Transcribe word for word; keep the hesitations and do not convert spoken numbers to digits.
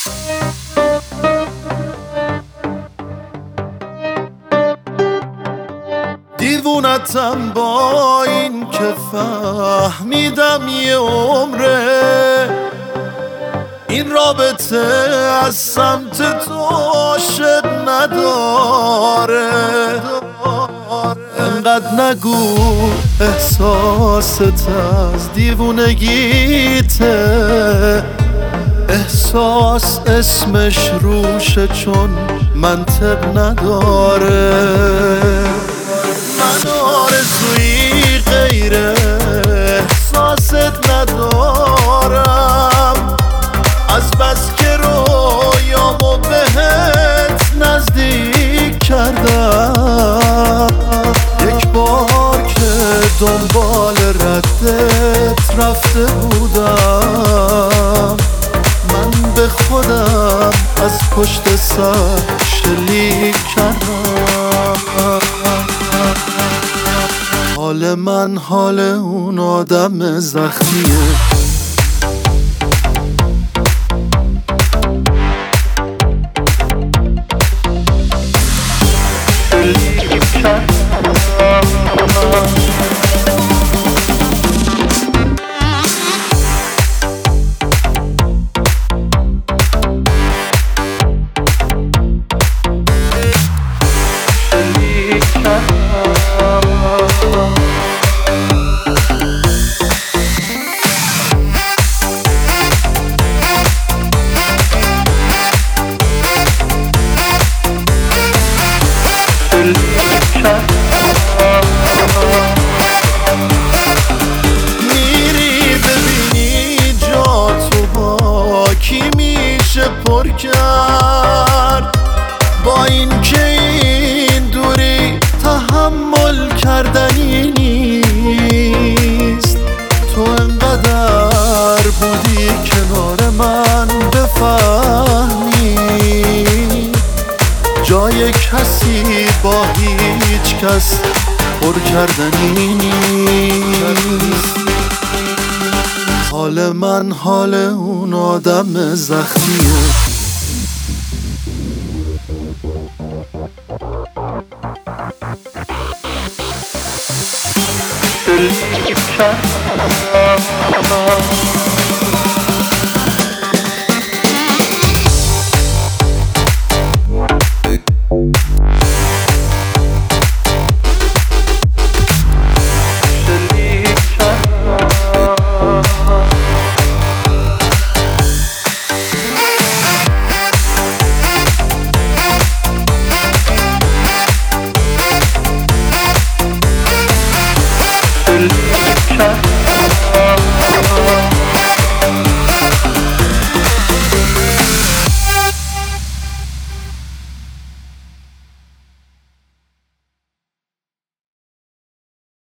دیوونتم با این که فهمیدم یه عمره این رابطه از سمت تو شد نداره. انقدر نگو احساست از دیوونگیته، احساس اسمش روشه چون منطق نداره. من آرزویی غیر احساست ندارم، از بس که رویامو بهت نزدیک کردم. یک بار که دنبال ردت رفته بودم، من به خودم از پشت سر شلیک کردم. حال من حال اون آدم زخمیه، میری ببینی جا تو با کی میشه پر کرد، با این که این دوری تحمل کردنی نیست. تو انقدر بودی کنار من بفهمی جای کسی با هیچ کس پر کردنی نیست. حال من حال اون آدم زخمیه. Shut up.